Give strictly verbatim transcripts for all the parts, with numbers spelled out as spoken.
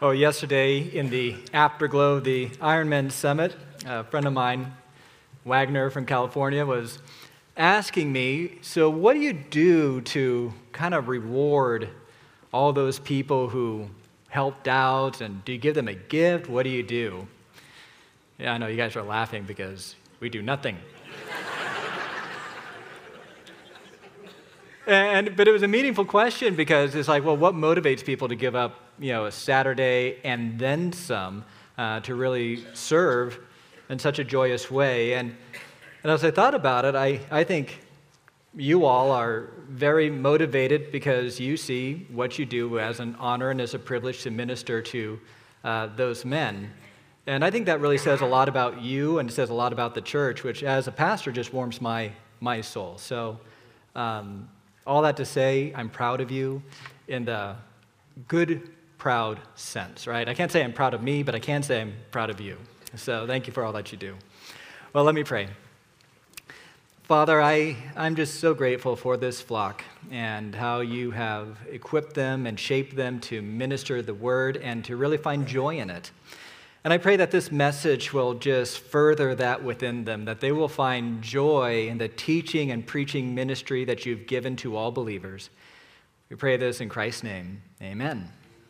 Oh, yesterday in the afterglow of the Ironman Summit, a friend of mine, Wagner from California, was asking me, so what do you do to kind of reward all those people who helped out, and do you give them a gift? What do you do? Yeah, I know you guys are laughing because we do nothing. And, but it was a meaningful question because it's like, well, what motivates people to give up, you know, a Saturday and then some uh, to really serve in such a joyous way? And, and as I thought about it, I, I think you all are very motivated because you see what you do as an honor and as a privilege to minister to uh, those men. And I think that really says a lot about you and it says a lot about the church, which as a pastor just warms my, my soul. So, um, all that to say, I'm proud of you in the good, proud sense, right? I can't say I'm proud of me, but I can say I'm proud of you. So thank you for all that you do. Well, let me pray. Father, I, I'm just so grateful for this flock and how you have equipped them and shaped them to minister the word and to really find joy in it. And I pray that this message will just further that within them, that they will find joy in the teaching and preaching ministry that you've given to all believers. We pray this in Christ's name. Amen.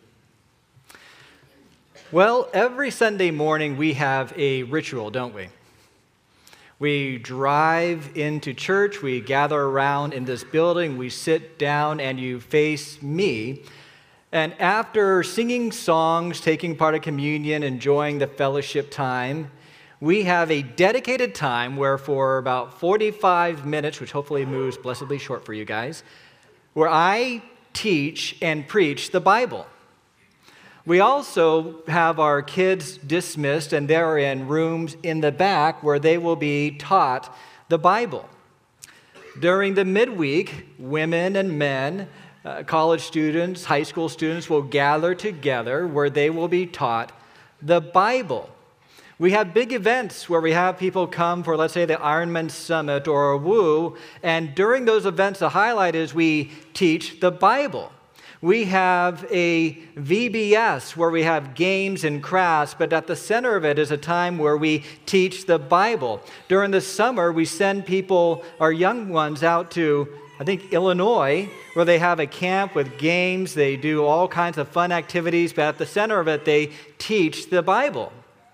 Well, every Sunday morning we have a ritual, don't we? We drive into church, we gather around in this building, we sit down, and you face me. And after singing songs, taking part of communion, enjoying the fellowship time, we have a dedicated time where for about forty-five minutes, which hopefully moves blessedly short for you guys, where I teach and preach the Bible. We also have our kids dismissed, and they're in rooms in the back where they will be taught the Bible. During the midweek, women and men, Uh, college students, high school students will gather together where they will be taught the Bible. We have big events where we have people come for, let's say, the Ironman Summit or a W O O, and during those events, the highlight is we teach the Bible. We have a V B S where we have games and crafts, but at the center of it is a time where we teach the Bible. During the summer, we send people, our young ones, out to I think Illinois, where they have a camp with games, they do all kinds of fun activities, but at the center of it, they teach the Bible.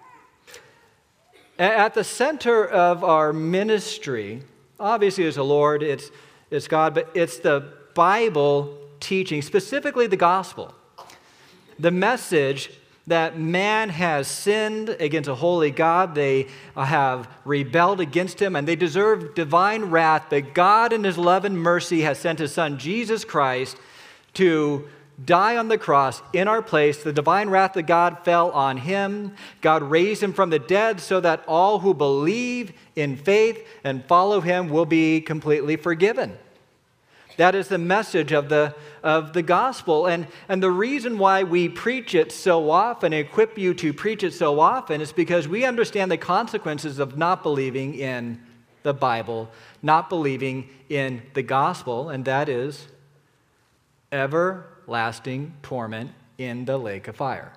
At the center of our ministry, obviously it's the Lord, it's, it's God, but it's the Bible teaching, specifically the gospel. The message that man has sinned against a holy God, they have rebelled against him, and they deserve divine wrath, but God in his love and mercy has sent his son, Jesus Christ, to die on the cross in our place. The divine wrath of God fell on him. God raised him from the dead so that all who believe in faith and follow him will be completely forgiven. That is the message of the of the gospel. And, and the reason why we preach it so often, equip you to preach it so often, is because we understand the consequences of not believing in the Bible, not believing in the gospel, and that is everlasting torment in the lake of fire.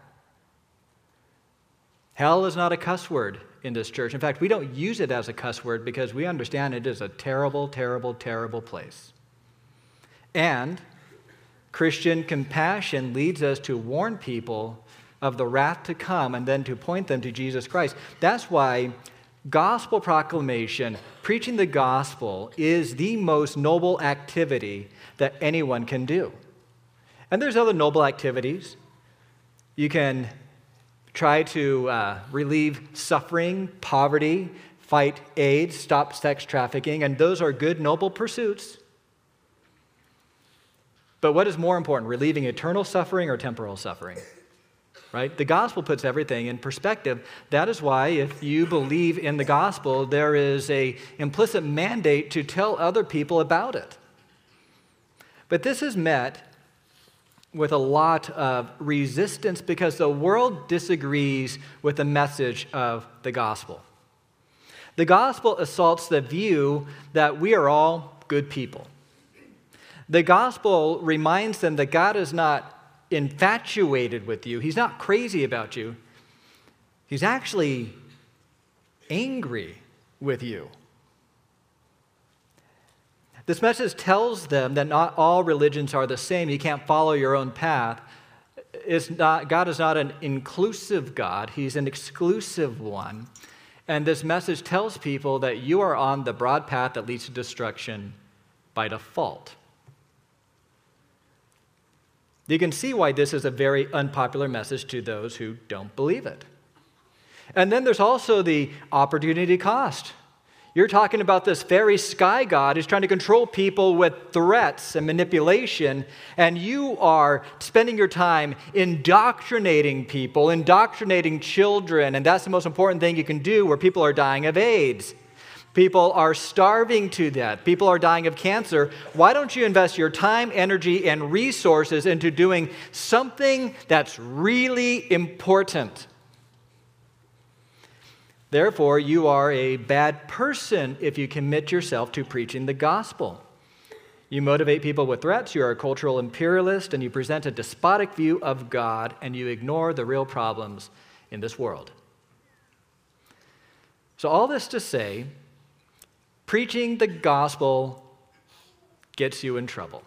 Hell is not a cuss word in this church. In fact, we don't use it as a cuss word because we understand it is a terrible, terrible, terrible place. And Christian compassion leads us to warn people of the wrath to come and then to point them to Jesus Christ. That's why gospel proclamation, preaching the gospel, is the most noble activity that anyone can do. And there's other noble activities. You can try to uh, relieve suffering, poverty, fight AIDS, stop sex trafficking, and those are good, noble pursuits. But what is more important, relieving eternal suffering or temporal suffering? Right? The gospel puts everything in perspective. That is why if you believe in the gospel, there is an implicit mandate to tell other people about it. But this is met with a lot of resistance because the world disagrees with the message of the gospel. The gospel assaults the view that we are all good people. The gospel reminds them that God is not infatuated with you. He's not crazy about you. He's actually angry with you. This message tells them that not all religions are the same. You can't follow your own path. It's not, God is not an inclusive God. He's an exclusive one. And this message tells people that you are on the broad path that leads to destruction by default. You can see why this is a very unpopular message to those who don't believe it. And then there's also the opportunity cost. You're talking about this fairy sky god who's trying to control people with threats and manipulation, and you are spending your time indoctrinating people, indoctrinating children, and that's the most important thing you can do where people are dying of AIDS. People are starving to death. People are dying of cancer. Why don't you invest your time, energy, and resources into doing something that's really important? Therefore, you are a bad person if you commit yourself to preaching the gospel. You motivate people with threats, you are a cultural imperialist, and you present a despotic view of God, and you ignore the real problems in this world. So all this to say, preaching the gospel gets you in trouble.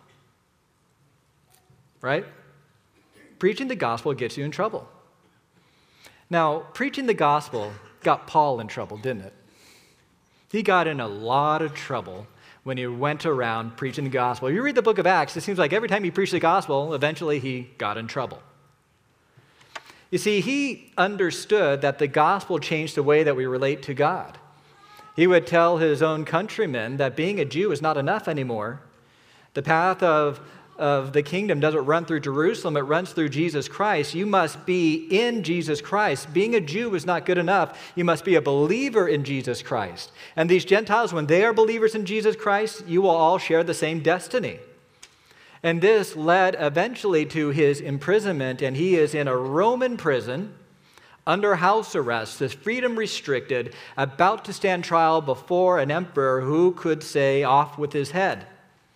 Right? Preaching the gospel gets you in trouble. Now, preaching the gospel got Paul in trouble, didn't it? He got in a lot of trouble when he went around preaching the gospel. You read the book of Acts, it seems like every time he preached the gospel, eventually he got in trouble. You see, he understood that the gospel changed the way that we relate to God. He would tell his own countrymen that being a Jew is not enough anymore. The path of of the kingdom doesn't run through Jerusalem, it runs through Jesus Christ. You must be in Jesus Christ. Being a Jew is not good enough. You must be a believer in Jesus Christ. And these Gentiles, when they are believers in Jesus Christ, you will all share the same destiny. And this led eventually to his imprisonment, and he is in a Roman prison under house arrest, his freedom restricted, about to stand trial before an emperor who could say off with his head.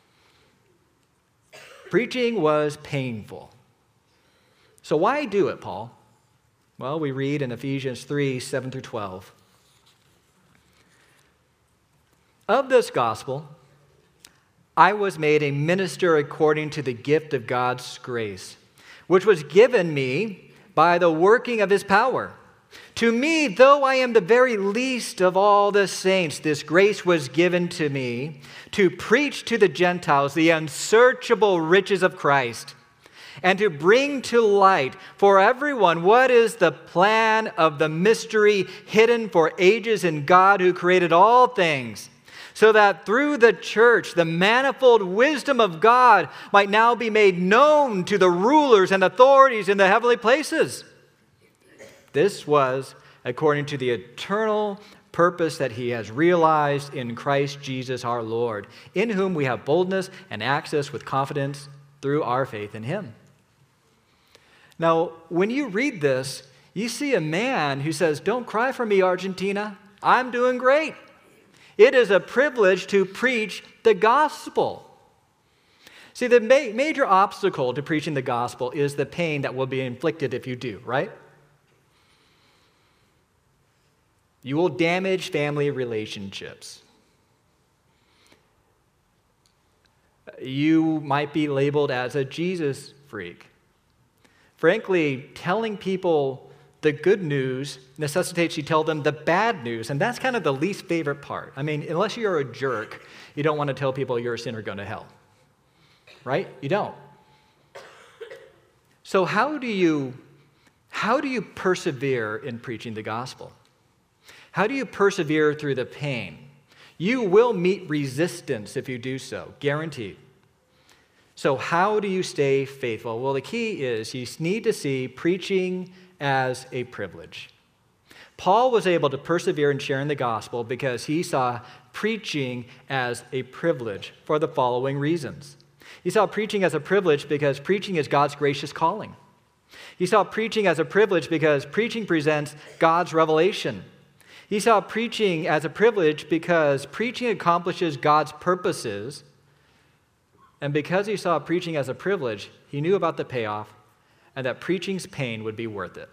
Preaching was painful. So why do it, Paul? Well, we read in Ephesians three, seven through twelve. Of this gospel, I was made a minister according to the gift of God's grace, which was given me by the working of his power. To me, though I am the very least of all the saints, this grace was given to me to preach to the Gentiles the unsearchable riches of Christ, and to bring to light for everyone what is the plan of the mystery hidden for ages in God who created all things, so that through the church the manifold wisdom of God might now be made known to the rulers and authorities in the heavenly places. This was according to the eternal purpose that he has realized in Christ Jesus our Lord, in whom we have boldness and access with confidence through our faith in him. Now, when you read this, you see a man who says, "Don't cry for me, Argentina. I'm doing great. It is a privilege to preach the gospel." See, the ma- major obstacle to preaching the gospel is the pain that will be inflicted if you do, right? You will damage family relationships. You might be labeled as a Jesus freak. Frankly, telling people the good news necessitates you tell them the bad news, and that's kind of the least favorite part. I mean, unless you're a jerk, you don't want to tell people you're a sinner going to hell, right? You don't. So how do you, how do you persevere in preaching the gospel? How do you persevere through the pain? You will meet resistance if you do so, guaranteed. So how do you stay faithful? Well, the key is you need to see preaching as a privilege. Paul was able to persevere in sharing the gospel because he saw preaching as a privilege for the following reasons. He saw preaching as a privilege because preaching is God's gracious calling. He saw preaching as a privilege because preaching presents God's revelation. He saw preaching as a privilege because preaching accomplishes God's purposes. And because he saw preaching as a privilege, he knew about the payoff, and that preaching's pain would be worth it.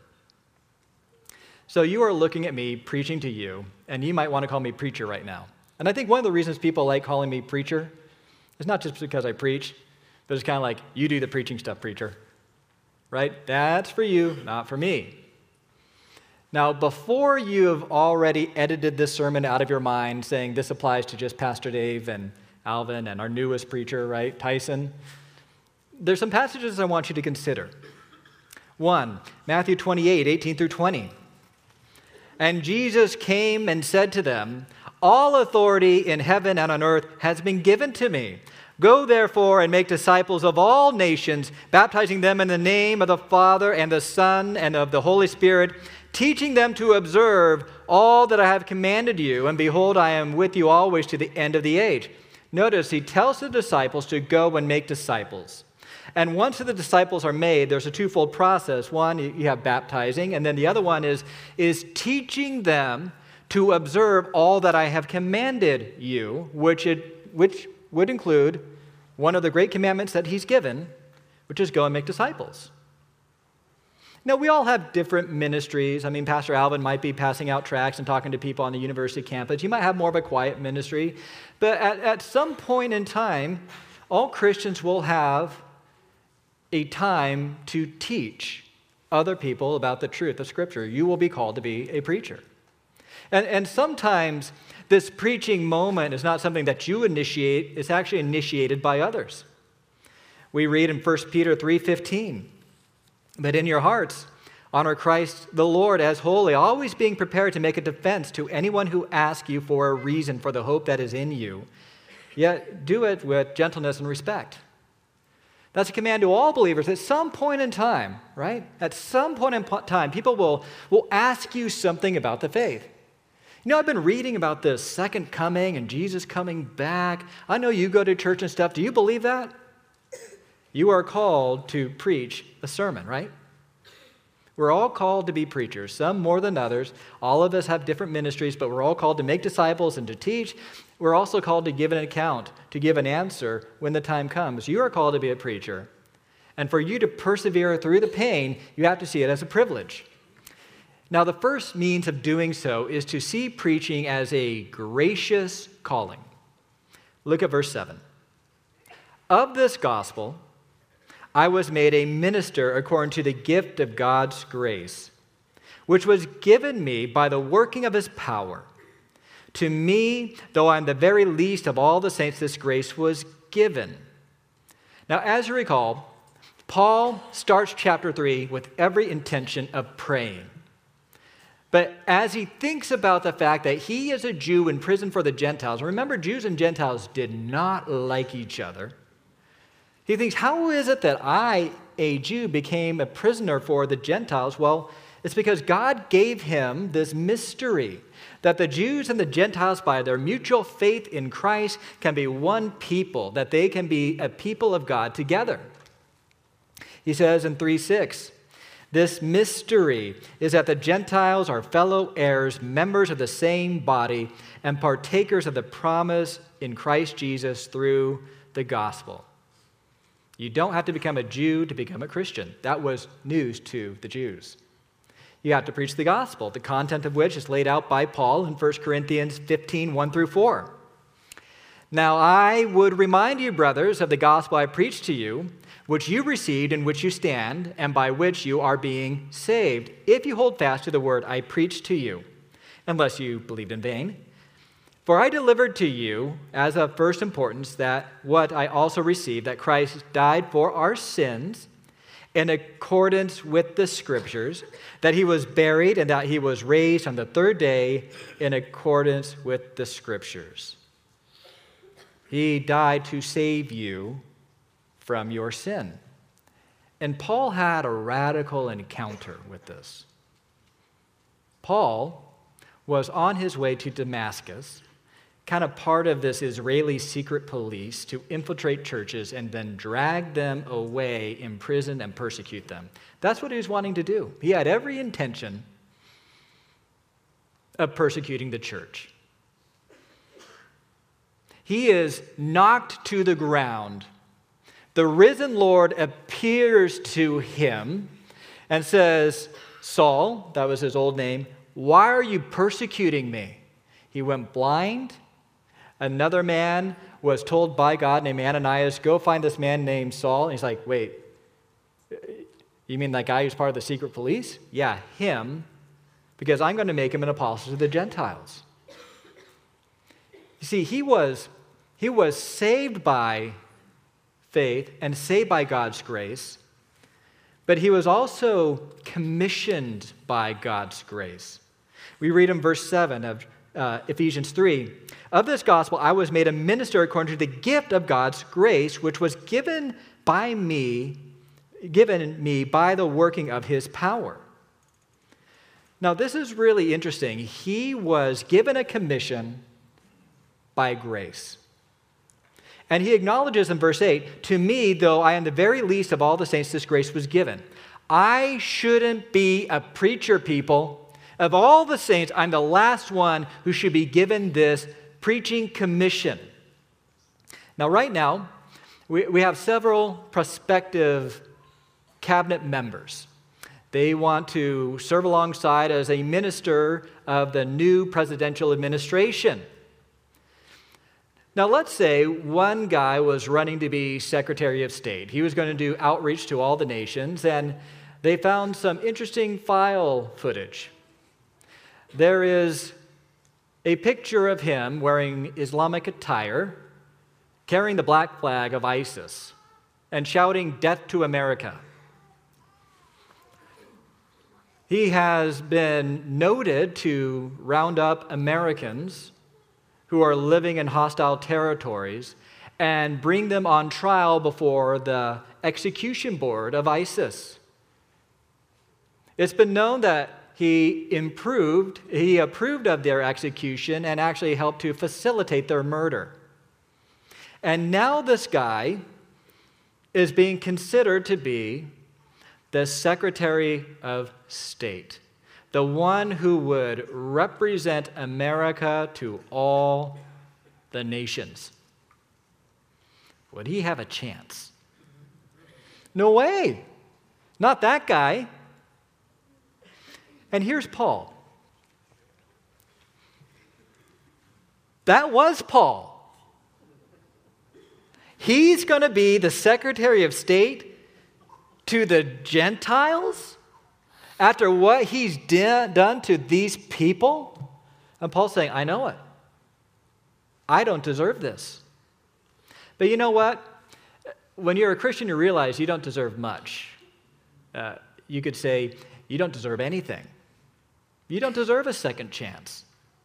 So you are looking at me preaching to you, and you might want to call me preacher right now. And I think one of the reasons people like calling me preacher is not just because I preach, but it's kind of like, you do the preaching stuff, preacher. Right? That's for you, not for me. Now, before you have already edited this sermon out of your mind, saying this applies to just Pastor Dave and Alvin and our newest preacher, right, Tyson, there's some passages I want you to consider. One, Matthew twenty-eight, eighteen through twenty. And Jesus came and said to them, all authority in heaven and on earth has been given to me. Go therefore and make disciples of all nations, baptizing them in the name of the Father and the Son and of the Holy Spirit, teaching them to observe all that I have commanded you. And behold, I am with you always to the end of the age. Notice he tells the disciples to go and make disciples. And once the disciples are made, there's a twofold process. One, you have baptizing, and then the other one is, is teaching them to observe all that I have commanded you, which, it, which would include one of the great commandments that he's given, which is go and make disciples. Now, we all have different ministries. I mean, Pastor Alvin might be passing out tracts and talking to people on the university campus. You might have more of a quiet ministry. But at, at some point in time, all Christians will have a time to teach other people about the truth of Scripture. You will be called to be a preacher. And, and sometimes this preaching moment is not something that you initiate, it's actually initiated by others. We read in First Peter three fifteen, but in your hearts honor Christ the Lord as holy, always being prepared to make a defense to anyone who asks you for a reason for the hope that is in you, yet do it with gentleness and respect. That's a command to all believers. At some point in time, right? At some point in time, people will, will ask you something about the faith. You know, I've been reading about the second coming and Jesus coming back. I know you go to church and stuff. Do you believe that? You are called to preach a sermon, right? We're all called to be preachers, some more than others. All of us have different ministries, but we're all called to make disciples and to teach. We're also called to give an account, to give an answer when the time comes. You are called to be a preacher. And for you to persevere through the pain, you have to see it as a privilege. Now, the first means of doing so is to see preaching as a gracious calling. Look at verse seven. Of this gospel, I was made a minister according to the gift of God's grace, which was given me by the working of his power. To me, though I'm the very least of all the saints, this grace was given. Now, as you recall, Paul starts chapter three with every intention of praying. But as he thinks about the fact that he is a Jew in prison for the Gentiles, remember, Jews and Gentiles did not like each other. He thinks, how is it that I, a Jew, became a prisoner for the Gentiles? Well, it's because God gave him this mystery that the Jews and the Gentiles, by their mutual faith in Christ, can be one people, that they can be a people of God together. He says in three six, this mystery is that the Gentiles are fellow heirs, members of the same body, and partakers of the promise in Christ Jesus through the gospel. You don't have to become a Jew to become a Christian. That was news to the Jews. You have to preach the gospel, the content of which is laid out by Paul in First Corinthians fifteen, one through four. Now I would remind you, brothers, of the gospel I preached to you, which you received, in which you stand, and by which you are being saved, if you hold fast to the word I preached to you, unless you believed in vain. For I delivered to you, as of first importance, that what I also received, that Christ died for our sins, in accordance with the Scriptures, that he was buried, and that he was raised on the third day in accordance with the Scriptures. He died to save you from your sin. And Paul had a radical encounter with this. Paul was on his way to Damascus, kind of part of this Israeli secret police, to infiltrate churches and then drag them away, imprison, and persecute them. That's what he was wanting to do. He had every intention of persecuting the church. He is knocked to the ground the risen Lord appears to him and says, Saul, that was his old name, why are you persecuting me? He went blind. Another man was told by God named Ananias, go find this man named Saul. And he's like, wait, you mean that guy who's part of the secret police? Yeah, him, because I'm going to make him an apostle to the Gentiles. You see, he was, he was saved by faith and saved by God's grace, but he was also commissioned by God's grace. We read in verse seven of uh, Ephesians three, of this gospel I was made a minister according to the gift of God's grace, which was given by me, given me by the working of his power. Now, this is really interesting. He was given a commission by grace. And he acknowledges in verse eight, to me, though I am the very least of all the saints, this grace was given. I shouldn't be a preacher, people. Of all the saints, I'm the last one who should be given this preaching commission. Now, right now, we, we have several prospective cabinet members. They want to serve alongside as a minister of the new presidential administration. Now, let's say one guy was running to be Secretary of State. He was going to do outreach to all the nations, and they found some interesting file footage. There is a picture of him wearing Islamic attire, carrying the black flag of ISIS, and shouting, "Death to America." He has been noted to round up Americans who are living in hostile territories and bring them on trial before the execution board of ISIS. It's been known that he improved, he approved of their execution and actually helped to facilitate their murder. And now this guy is being considered to be the Secretary of State, the one who would represent America to all the nations. Would he have a chance? No way. Not that guy. And here's Paul. That was Paul. He's going to be the Secretary of State to the Gentiles after what he's de- done to these people? And Paul's saying, I know it. I don't deserve this. But you know what? When you're a Christian, you realize you don't deserve much. Uh, you could say, you don't deserve anything. You don't deserve a second chance.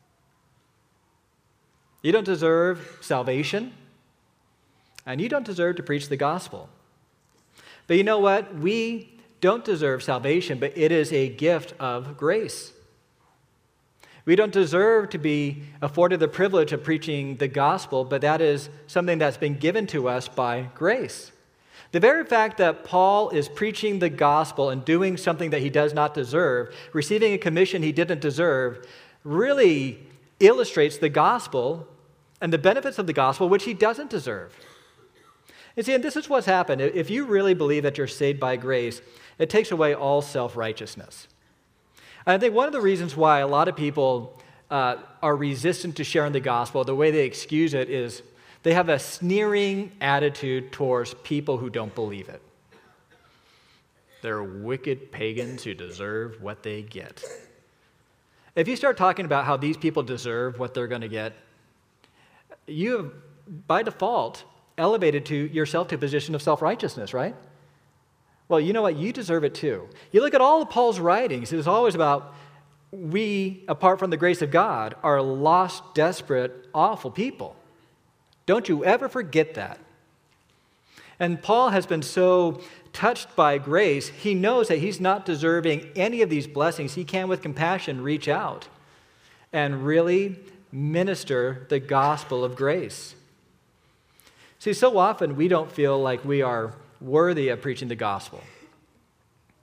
You don't deserve salvation. And you don't deserve to preach the gospel. But you know what? We don't deserve salvation, but it is a gift of grace. We don't deserve to be afforded the privilege of preaching the gospel, but that is something that's been given to us by grace. The very fact that Paul is preaching the gospel and doing something that he does not deserve, receiving a commission he didn't deserve, really illustrates the gospel and the benefits of the gospel, which he doesn't deserve. And see, and this is what's happened. If you really believe that you're saved by grace, it takes away all self-righteousness. I think one of the reasons why a lot of people uh, are resistant to sharing the gospel, the way they excuse it is they have a sneering attitude towards people who don't believe it. They're wicked pagans who deserve what they get. If you start talking about how these people deserve what they're going to get, you have, by default, elevated to yourself to a position of self-righteousness, right? Well, you know what? You deserve it too. You look at all of Paul's writings, it's always about we, apart from the grace of God, are lost, desperate, awful people. Don't you ever forget that. And Paul has been so touched by grace, he knows that he's not deserving any of these blessings. He can, with compassion, reach out and really minister the gospel of grace. See, so often we don't feel like we are worthy of preaching the gospel.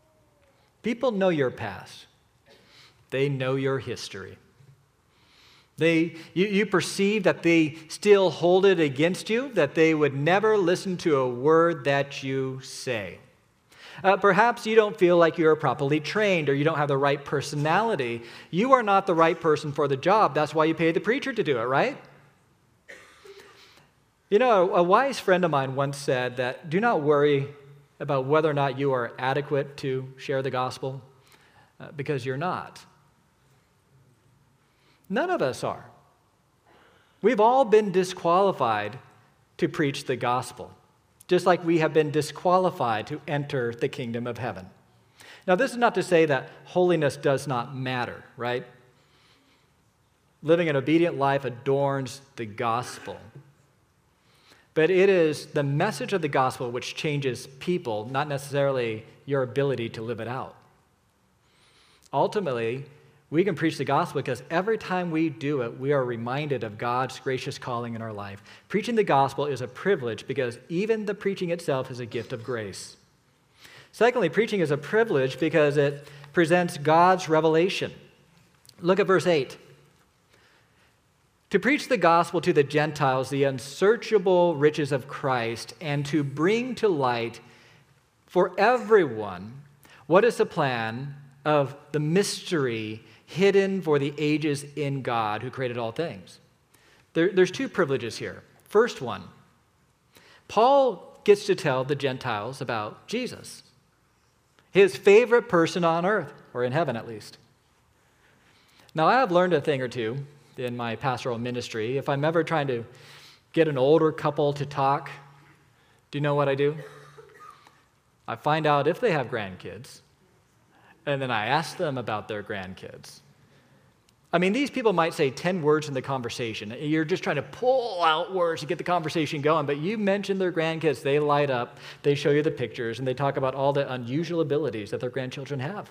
People know your past. They know your history. They, you, you perceive that they still hold it against you, that they would never listen to a word that you say. Uh, perhaps you don't feel like you're properly trained or you don't have the right personality. You are not the right person for the job. That's why you pay the preacher to do it, right? You know, a wise friend of mine once said that do not worry about whether or not you are adequate to share the gospel, uh, because you're not. None of us are. We've all been disqualified to preach the gospel, just like we have been disqualified to enter the kingdom of heaven. Now, this is not to say that holiness does not matter, right? Living an obedient life adorns the gospel. But it is the message of the gospel which changes people, not necessarily your ability to live it out. Ultimately, we can preach the gospel because every time we do it, we are reminded of God's gracious calling in our life. Preaching the gospel is a privilege because even the preaching itself is a gift of grace. Secondly, preaching is a privilege because it presents God's revelation. Look at verse eight. To preach the gospel to the Gentiles, the unsearchable riches of Christ, and to bring to light for everyone what is the plan of the mystery hidden for the ages in God who created all things. There, there's two privileges here. First one, Paul gets to tell the Gentiles about Jesus, his favorite person on earth, or in heaven at least. Now, I have learned a thing or two in my pastoral ministry. If I'm ever trying to get an older couple to talk, do you know what I do? I find out if they have grandkids, and then I ask them about their grandkids. I mean, these people might say ten words in the conversation. You're just trying to pull out words to get the conversation going, but you mention their grandkids, they light up, they show you the pictures, and they talk about all the unusual abilities that their grandchildren have.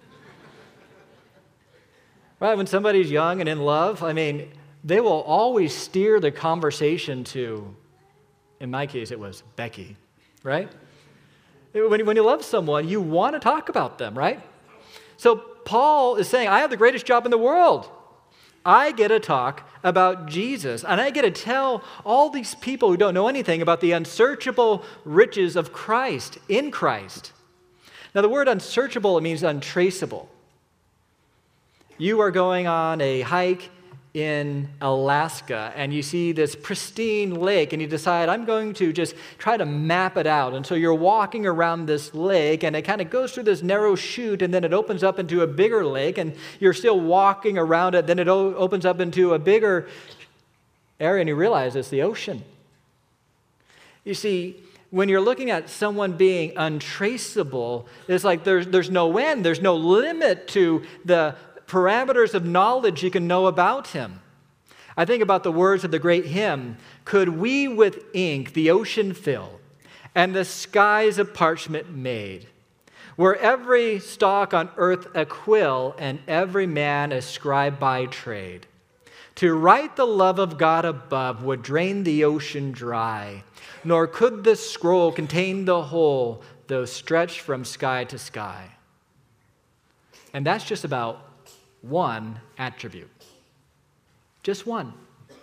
Right, when somebody's young and in love, I mean, they will always steer the conversation to, in my case, it was Becky, right? When, when you love someone, you want to talk about them, right? So Paul is saying, I have the greatest job in the world. I get to talk about Jesus, and I get to tell all these people who don't know anything about the unsearchable riches of Christ, in Christ. Now, the word unsearchable, it means untraceable. You are going on a hike in Alaska, and you see this pristine lake, and you decide, I'm going to just try to map it out. And so you're walking around this lake, and it kind of goes through this narrow chute, and then it opens up into a bigger lake, and you're still walking around it, then it o- opens up into a bigger area, and you realize it's the ocean. You see, when you're looking at someone being untraceable, it's like there's, there's no end, there's no limit to the parameters of knowledge you can know about him. I think about the words of the great hymn, could we with ink the ocean fill, and the skies of parchment made, were every stalk on earth a quill, and every man a scribe by trade, to write the love of God above would drain the ocean dry, nor could this scroll contain the whole, though stretched from sky to sky. And that's just about one attribute. Just one.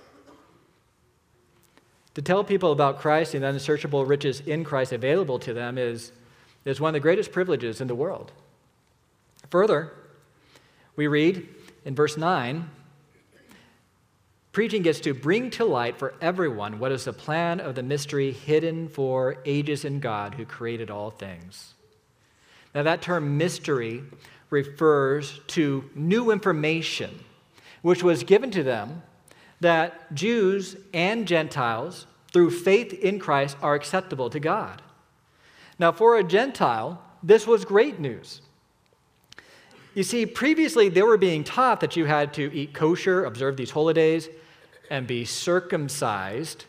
To tell people about Christ and the unsearchable riches in Christ available to them is, is one of the greatest privileges in the world. Further, we read in verse nine, preaching gets to bring to light for everyone what is the plan of the mystery hidden for ages in God who created all things. Now that term mystery refers to new information which was given to them that Jews and Gentiles, through faith in Christ, are acceptable to God. Now, for a Gentile, this was great news. You see, previously they were being taught that you had to eat kosher, observe these holidays, and be circumcised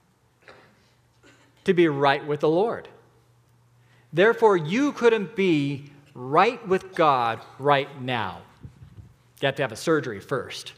to be right with the Lord. Therefore, you couldn't be right with God right now. You have to have a surgery first.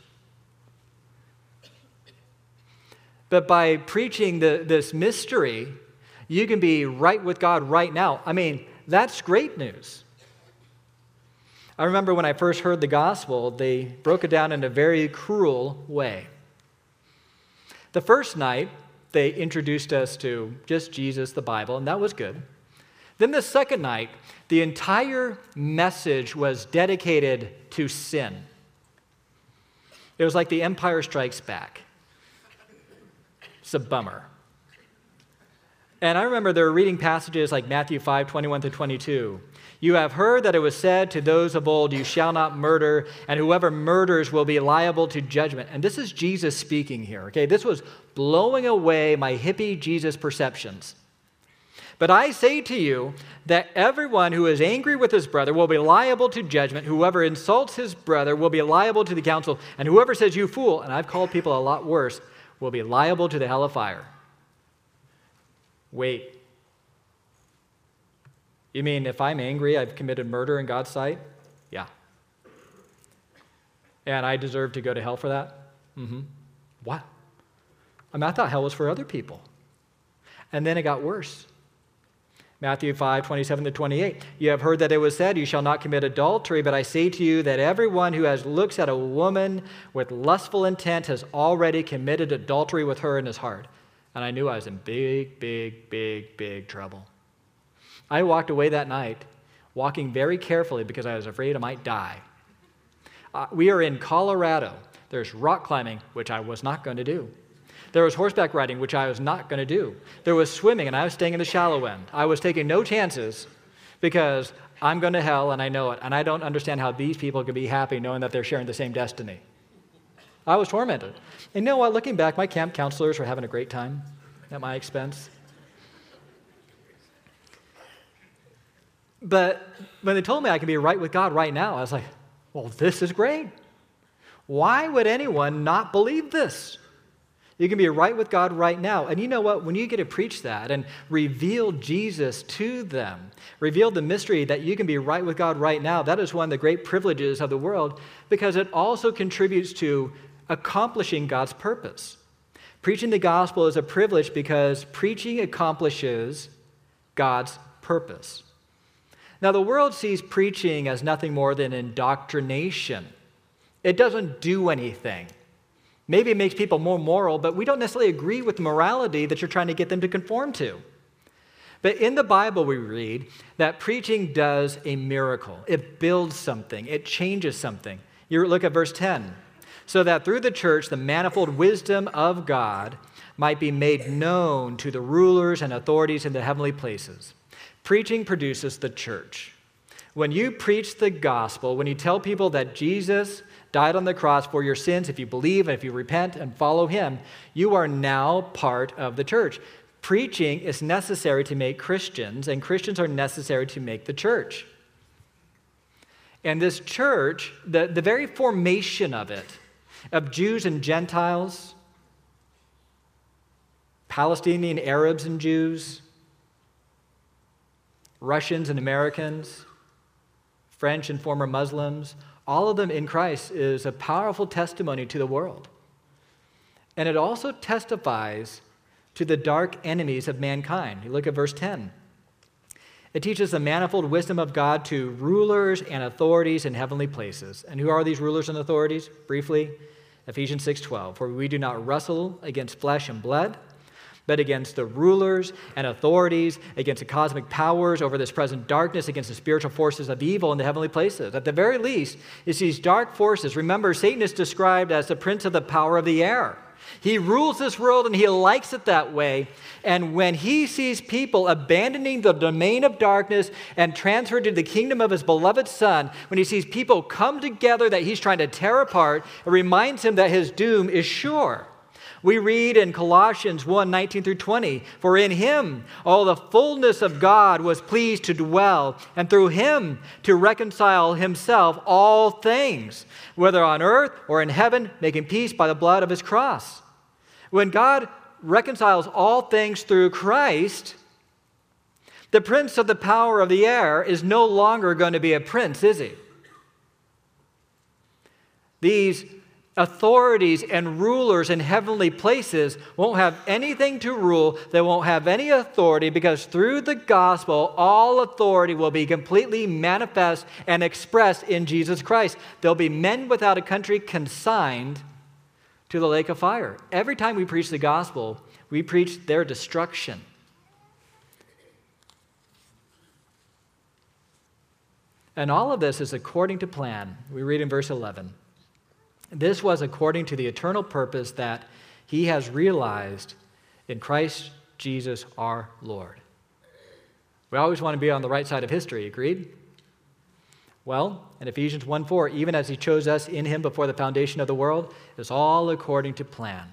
But by preaching the, this mystery, you can be right with God right now. I mean, that's great news. I remember when I first heard the gospel, they broke it down in a very cruel way. The first night, they introduced us to just Jesus, the Bible, and that was good. Then the second night, the entire message was dedicated to sin. It was like The Empire Strikes Back. It's a bummer. And I remember they were reading passages like Matthew five, twenty-one to twenty-two. You have heard that it was said to those of old, you shall not murder, and whoever murders will be liable to judgment. And this is Jesus speaking here, okay? This was blowing away my hippie Jesus perceptions. But I say to you that everyone who is angry with his brother will be liable to judgment. Whoever insults his brother will be liable to the council. And whoever says, you fool, and I've called people a lot worse, will be liable to the hell of fire. Wait. You mean if I'm angry, I've committed murder in God's sight? Yeah. And I deserve to go to hell for that? Mm-hmm. What? I mean, I thought hell was for other people. And then it got worse. Matthew five, twenty-seven to twenty-eight. You have heard that it was said, you shall not commit adultery, but I say to you that everyone who has looks at a woman with lustful intent has already committed adultery with her in his heart. And I knew I was in big, big, big, big trouble. I walked away that night, walking very carefully because I was afraid I might die. Uh, we are in Colorado. There's rock climbing, which I was not going to do. There was horseback riding, which I was not going to do. There was swimming, and I was staying in the shallow end. I was taking no chances because I'm going to hell, and I know it. And I don't understand how these people can be happy knowing that they're sharing the same destiny. I was tormented. And you know what? Looking back, my camp counselors were having a great time at my expense. But when they told me I could be right with God right now, I was like, well, this is great. Why would anyone not believe this? You can be right with God right now. And you know what? When you get to preach that and reveal Jesus to them, reveal the mystery that you can be right with God right now, that is one of the great privileges of the world because it also contributes to accomplishing God's purpose. Preaching the gospel is a privilege because preaching accomplishes God's purpose. Now, the world sees preaching as nothing more than indoctrination. It doesn't do anything. Maybe it makes people more moral, but we don't necessarily agree with the morality that you're trying to get them to conform to. But in the Bible, we read that preaching does a miracle. It builds something. It changes something. You look at verse ten. So that through the church, the manifold wisdom of God might be made known to the rulers and authorities in the heavenly places. Preaching produces the church. When you preach the gospel, when you tell people that Jesus died on the cross for your sins, if you believe and if you repent and follow him, you are now part of the church. Preaching is necessary to make Christians, and Christians are necessary to make the church. And this church, the, the very formation of it, of Jews and Gentiles, Palestinian Arabs and Jews, Russians and Americans, French and former Muslims, all of them in Christ is a powerful testimony to the world. And it also testifies to the dark enemies of mankind. You look at verse ten. It teaches the manifold wisdom of God to rulers and authorities in heavenly places. And who are these rulers and authorities? Briefly, Ephesians six twelve. For we do not wrestle against flesh and blood, but against the rulers and authorities, against the cosmic powers over this present darkness, against the spiritual forces of evil in the heavenly places. At the very least, it's these dark forces. Remember, Satan is described as the prince of the power of the air. He rules this world and he likes it that way. And when he sees people abandoning the domain of darkness and transferred to the kingdom of his beloved Son, when he sees people come together that he's trying to tear apart, it reminds him that his doom is sure. We read in Colossians one, nineteen through twenty, for in him all the fullness of God was pleased to dwell, and through him to reconcile himself all things, whether on earth or in heaven, making peace by the blood of his cross. When God reconciles all things through Christ, the prince of the power of the air is no longer going to be a prince, is he? These authorities and rulers in heavenly places won't have anything to rule. They won't have any authority, because through the gospel, all authority will be completely manifest and expressed in Jesus Christ. There'll be men without a country consigned to the lake of fire. Every time we preach the gospel, we preach their destruction. And all of this is according to plan. We read in verse eleven. This was according to the eternal purpose that he has realized in Christ Jesus our Lord. We always want to be on the right side of history, agreed? Well, in Ephesians one four, even as he chose us in him before the foundation of the world, it's all according to plan.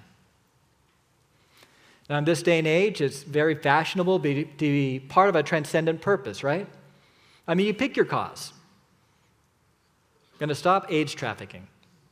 Now, in this day and age, it's very fashionable to be part of a transcendent purpose, right? I mean, you pick your cause. We're going to stop AIDS trafficking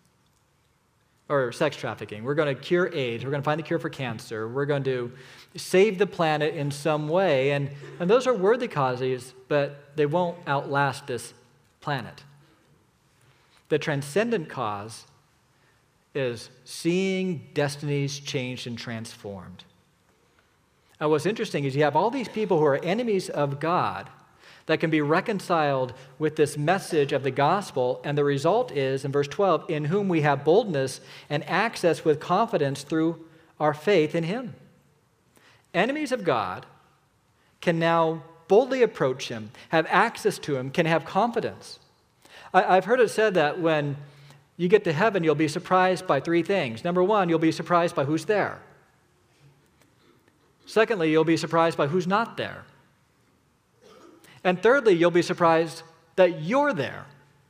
or sex trafficking. We're going to cure AIDS. We're going to find the cure for cancer. We're going to save the planet in some way. And, and those are worthy causes, but they won't outlast this planet. The transcendent cause is seeing destinies changed and transformed. Now, what's interesting is you have all these people who are enemies of God that can be reconciled with this message of the gospel, and the result is, in verse twelve, in whom we have boldness and access with confidence through our faith in him. Enemies of God can now boldly approach him, have access to him, can have confidence. I, I've heard it said that when you get to heaven, you'll be surprised by three things. Number one, you'll be surprised by who's there. Secondly, you'll be surprised by who's not there. And thirdly, you'll be surprised that you're there.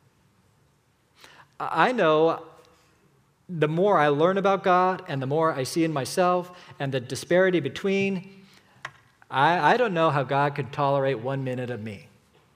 I know the more I learn about God and the more I see in myself and the disparity between, I, I don't know how God could tolerate one minute of me.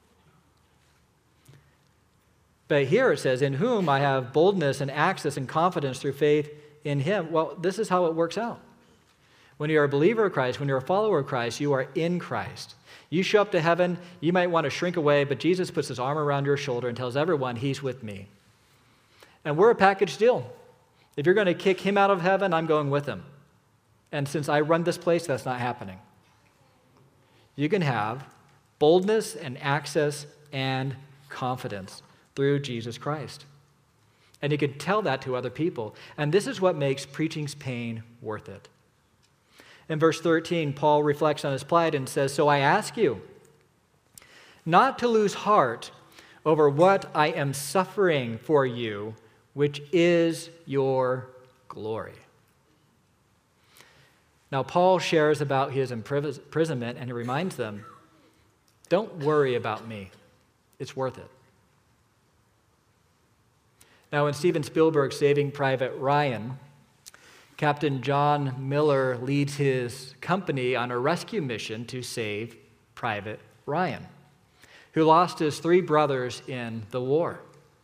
But here it says, in whom I have boldness and access and confidence through faith in him. Well, this is how it works out. When you're a believer of Christ, when you're a follower of Christ, you are in Christ. You show up to heaven, you might want to shrink away, but Jesus puts his arm around your shoulder and tells everyone he's with me. And we're a package deal. If you're going to kick him out of heaven, I'm going with him. And since I run this place, that's not happening. You can have boldness and access and confidence through Jesus Christ. And you can tell that to other people. And this is what makes preaching's pain worth it. In verse thirteen, Paul reflects on his plight and says, so I ask you not to lose heart over what I am suffering for you, which is your glory. Now, Paul shares about his imprisonment, and he reminds them, don't worry about me. It's worth it. Now, in Steven Spielberg's Saving Private Ryan, Captain John Miller leads his company on a rescue mission to save Private Ryan, who lost his three brothers in the war.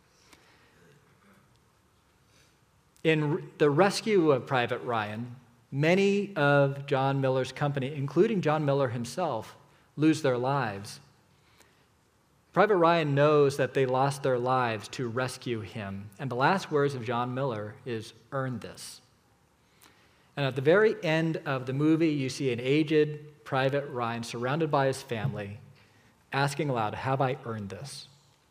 In the rescue of Private Ryan, many of John Miller's company, including John Miller himself, lose their lives. Private Ryan knows that they lost their lives to rescue him, and the last words of John Miller is, earn this. And at the very end of the movie, you see an aged Private Ryan surrounded by his family, asking aloud, have I earned this?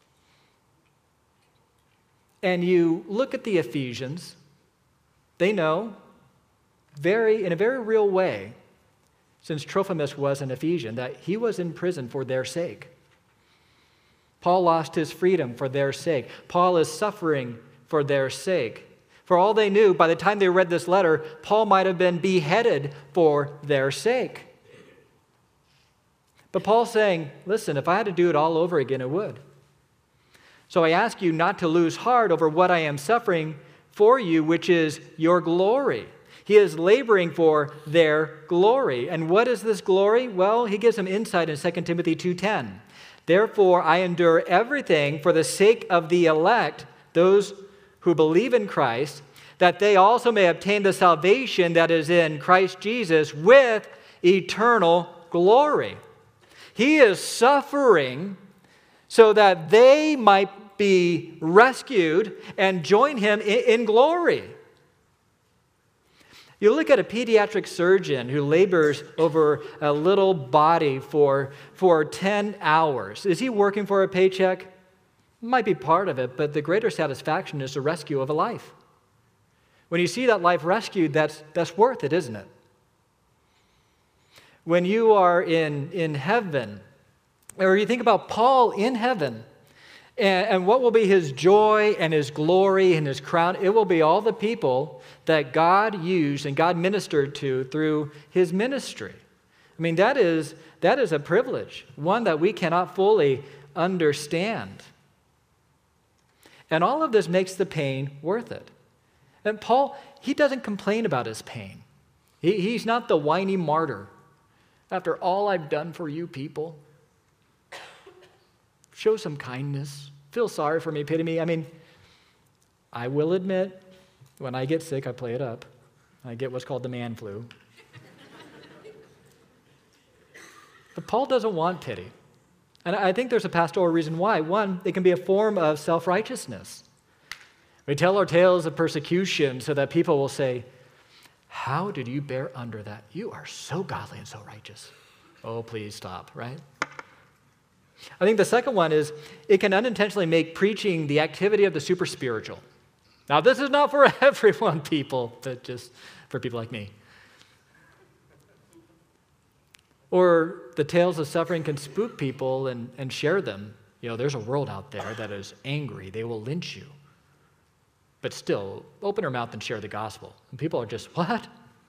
And you look at the Ephesians, they know very, in a very real way, since Trophimus was an Ephesian, that he was in prison for their sake. Paul lost his freedom for their sake. Paul is suffering for their sake. For all they knew, by the time they read this letter, Paul might have been beheaded for their sake. But Paul's saying, listen, if I had to do it all over again, it would. So I ask you not to lose heart over what I am suffering for you, which is your glory. He is laboring for their glory. And what is this glory? Well, he gives some insight in Second Timothy two ten. Therefore, I endure everything for the sake of the elect, those who believe in Christ, that they also may obtain the salvation that is in Christ Jesus with eternal glory. He is suffering so that they might be rescued and join him in, in glory. You look at a pediatric surgeon who labors over a little body for, for ten hours. Is he working for a paycheck? Might be part of it, but the greater satisfaction is the rescue of a life. When you see that life rescued, that's, that's worth it, isn't it? When you are in, in heaven, or you think about Paul in heaven, and, and what will be his joy and his glory and his crown, it will be all the people that God used and God ministered to through his ministry. I mean, that is, that is a privilege, one that we cannot fully understand. And all of this makes the pain worth it. And Paul, he doesn't complain about his pain. He, he's not the whiny martyr. After all I've done for you people, show some kindness. Feel sorry for me, pity me. I mean, I will admit, when I get sick, I play it up. I get what's called the man flu. But Paul doesn't want pity. And I think there's a pastoral reason why. One, it can be a form of self-righteousness. We tell our tales of persecution so that people will say, how did you bear under that? You are so godly and so righteous. Oh, please stop, right? I think the second one is it can unintentionally make preaching the activity of the super spiritual. Now, this is not for everyone, people, but just for people like me. Or the tales of suffering can spook people and, and share them. You know, there's a world out there that is angry. They will lynch you. But still, open your mouth and share the gospel. And people are just, what?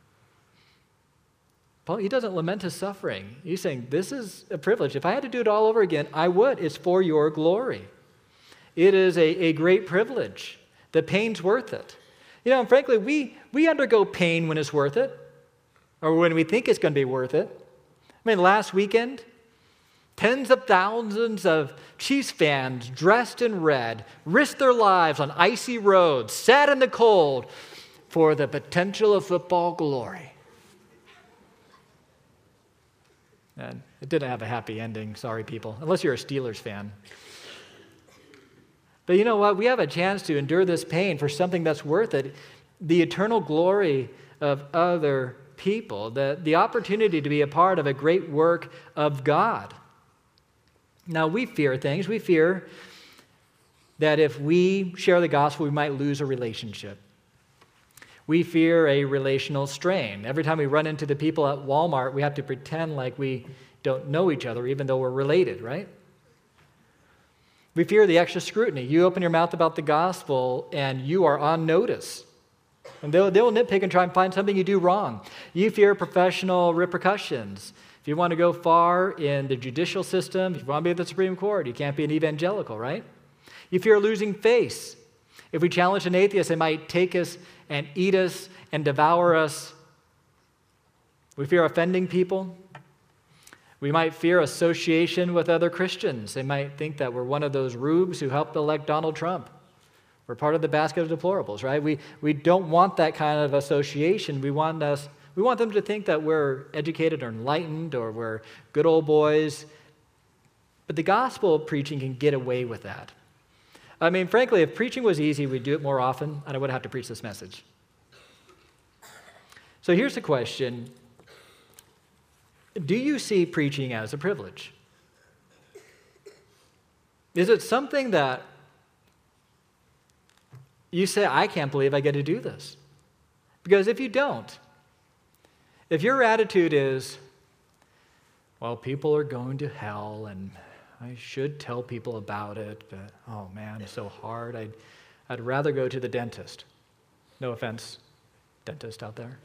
Paul, he doesn't lament his suffering. He's saying, this is a privilege. If I had to do it all over again, I would. It's for your glory. It is a, a great privilege. The pain's worth it. You know, and frankly, we, we undergo pain when it's worth it, or when we think it's going to be worth it. I mean, last weekend, tens of thousands of Chiefs fans dressed in red risked their lives on icy roads, sat in the cold for the potential of football glory. And it didn't have a happy ending, sorry people, unless you're a Steelers fan. But you know what? We have a chance to endure this pain for something that's worth it, the eternal glory of other people, the, the opportunity to be a part of a great work of God. Now, we fear things. We fear that if we share the gospel, we might lose a relationship. We fear a relational strain. Every time we run into the people at Walmart, we have to pretend like we don't know each other, even though we're related, right? We fear the extra scrutiny. You open your mouth about the gospel, and you are on notice. And they'll, they'll nitpick and try and find something you do wrong. You fear professional repercussions. If you want to go far in the judicial system, if you want to be at the Supreme Court, you can't be an evangelical, right? You fear losing face. If we challenge an atheist, they might take us and eat us and devour us. We fear offending people. We might fear association with other Christians. They might think that we're one of those rubes who helped elect Donald Trump. We're part of the basket of deplorables, right? We, we don't want that kind of association. We want us, we want them to think that we're educated or enlightened or we're good old boys. But the gospel preaching can get away with that. I mean, frankly, if preaching was easy, we'd do it more often, and I wouldn't have to preach this message. So here's the question. Do you see preaching as a privilege? Is it something that you say, I can't believe I get to do this? Because if you don't, if your attitude is, well, people are going to hell, and I should tell people about it, but oh man, it's so hard. I'd, I'd rather go to the dentist. No offense, dentist out there.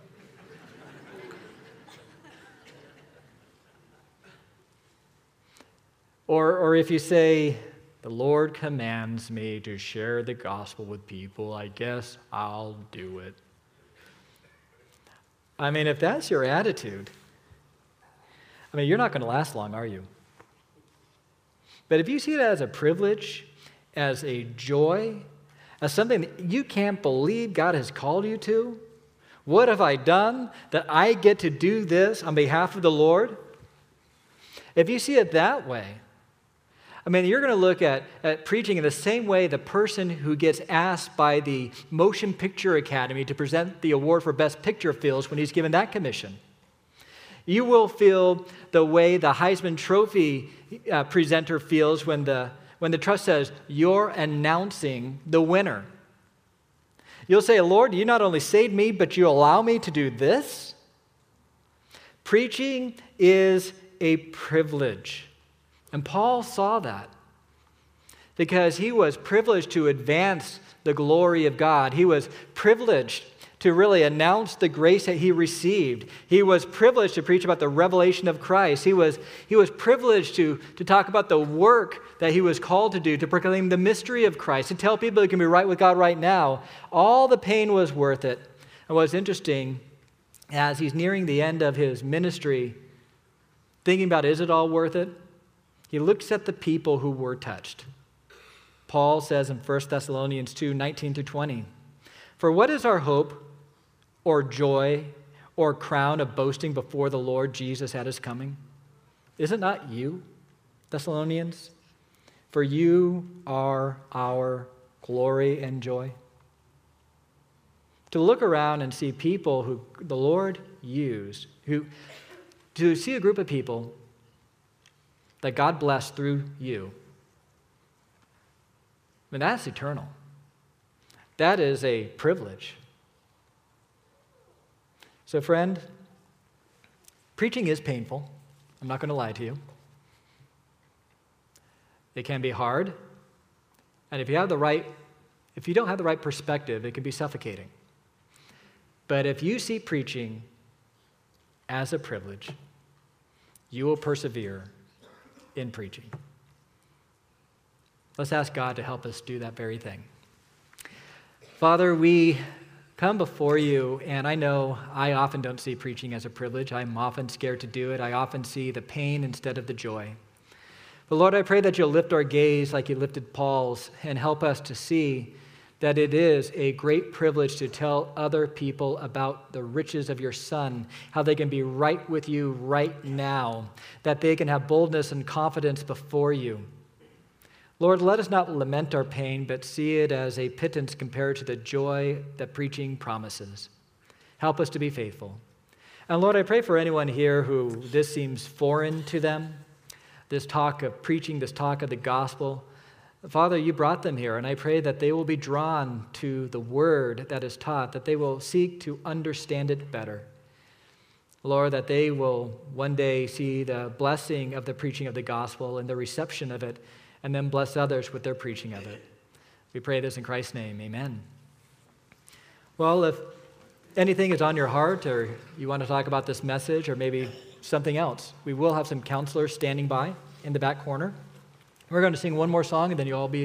Or, or if you say, the Lord commands me to share the gospel with people, I guess I'll do it. I mean, if that's your attitude, I mean, you're not going to last long, are you? But if you see it as a privilege, as a joy, as something that you can't believe God has called you to, what have I done that I get to do this on behalf of the Lord? If you see it that way, I mean, you're going to look at, at preaching in the same way the person who gets asked by the Motion Picture Academy to present the award for Best Picture feels when he's given that commission. You will feel the way the Heisman Trophy uh, presenter feels when the, when the trust says, you're announcing the winner. You'll say, Lord, you not only saved me, but you allow me to do this? Preaching is a privilege. And Paul saw that because he was privileged to advance the glory of God. He was privileged to really announce the grace that he received. He was privileged to preach about the revelation of Christ. He was, he was privileged to, to talk about the work that he was called to do, to proclaim the mystery of Christ, to tell people they can be right with God right now. All the pain was worth it. And what's interesting, as he's nearing the end of his ministry, thinking about, is it all worth it? He looks at the people who were touched. Paul says in First Thessalonians two, nineteen through twenty, for what is our hope or joy or crown of boasting before the Lord Jesus at his coming? Is it not you, Thessalonians? For you are our glory and joy. To look around and see people who the Lord used, who to see a group of people that God blessed through you, I mean, that's eternal. That is a privilege. So, friend, preaching is painful. I'm not going to lie to you. It can be hard. And if you have the right, if you don't have the right perspective, it can be suffocating. But if you see preaching as a privilege, you will persevere in preaching. Let's ask God to help us do that very thing. Father, we come before you, and I know I often don't see preaching as a privilege. I'm often scared to do it. I often see the pain instead of the joy. But Lord, I pray that you'll lift our gaze like you lifted Paul's and help us to see that it is a great privilege to tell other people about the riches of your Son, how they can be right with you right now, that they can have boldness and confidence before you. Lord, let us not lament our pain, but see it as a pittance compared to the joy that preaching promises. Help us to be faithful. And Lord, I pray for anyone here who this seems foreign to them, this talk of preaching, this talk of the gospel. Father, you brought them here, and I pray that they will be drawn to the word that is taught, that they will seek to understand it better. Lord, that they will one day see the blessing of the preaching of the gospel and the reception of it, and then bless others with their preaching of it. We pray this in Christ's name, amen. Well, if anything is on your heart, or you want to talk about this message, or maybe something else, we will have some counselors standing by in the back corner. We're going to sing one more song, and then you'll all be